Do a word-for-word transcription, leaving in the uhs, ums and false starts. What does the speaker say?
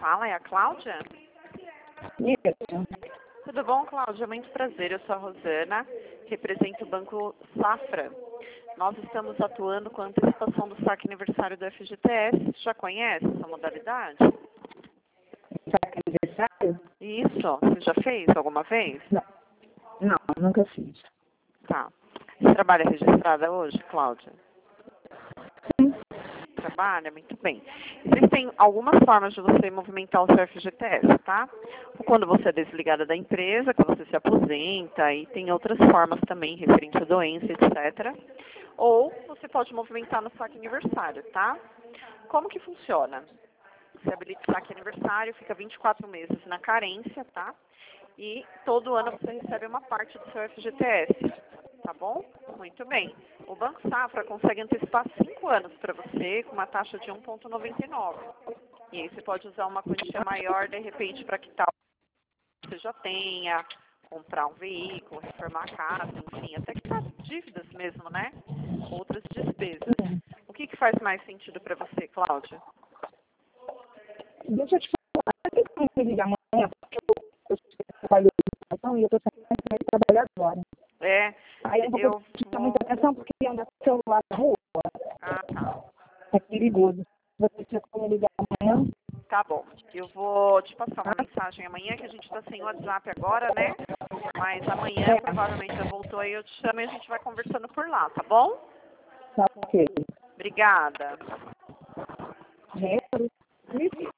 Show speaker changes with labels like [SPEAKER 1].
[SPEAKER 1] fala é a Cláudia?
[SPEAKER 2] Isso.
[SPEAKER 1] Tudo bom, Cláudia? Muito prazer. Eu sou a Rosana, represento o Banco Safra. Nós estamos atuando com a antecipação do saque aniversário do F G T S. Já conhece essa modalidade?
[SPEAKER 2] Saque aniversário?
[SPEAKER 1] Isso. Você já fez alguma vez?
[SPEAKER 2] Não, não, nunca fiz.
[SPEAKER 1] Tá. Você trabalha registrada hoje, Cláudia?
[SPEAKER 2] Sim.
[SPEAKER 1] Trabalha? Muito bem. Existem algumas formas de você movimentar o seu F G T S, tá? Quando você é desligada da empresa, quando você se aposenta, e tem outras formas também, referente à doença, etcétera. Ou você pode movimentar no saque aniversário, tá? Como que funciona? Você habilita o saque aniversário, fica vinte e quatro meses na carência, tá? E todo ano você recebe uma parte do seu F G T S, tá bom? Muito bem. O Banco Safra consegue antecipar cinco anos para você com uma taxa de um vírgula noventa e nove. E aí você pode usar uma quantia maior, de repente, para quitar o que você já tenha, comprar um veículo, reformar a casa, enfim, até quitar dívidas mesmo, né? Outras despesas. O que, que faz mais sentido para você, Cláudia?
[SPEAKER 2] Deixa eu te falar, tem como você ligar amanhã? Porque eu, eu trabalho em educação e eu estou saindo para trabalhar agora.
[SPEAKER 1] É,
[SPEAKER 2] Aí eu não vou
[SPEAKER 1] eu
[SPEAKER 2] prestar
[SPEAKER 1] vou...
[SPEAKER 2] muita atenção porque anda com o celular na rua.
[SPEAKER 1] Ah, tá.
[SPEAKER 2] É perigoso. Você tinha como ligar amanhã?
[SPEAKER 1] Tá bom. Eu vou te passar uma mensagem amanhã, que a gente está sem WhatsApp agora, né? Mas amanhã, provavelmente já voltou aí, eu te chamo e a gente vai conversando por lá, tá bom?
[SPEAKER 2] Tá ok.
[SPEAKER 1] Obrigada.
[SPEAKER 2] Gente,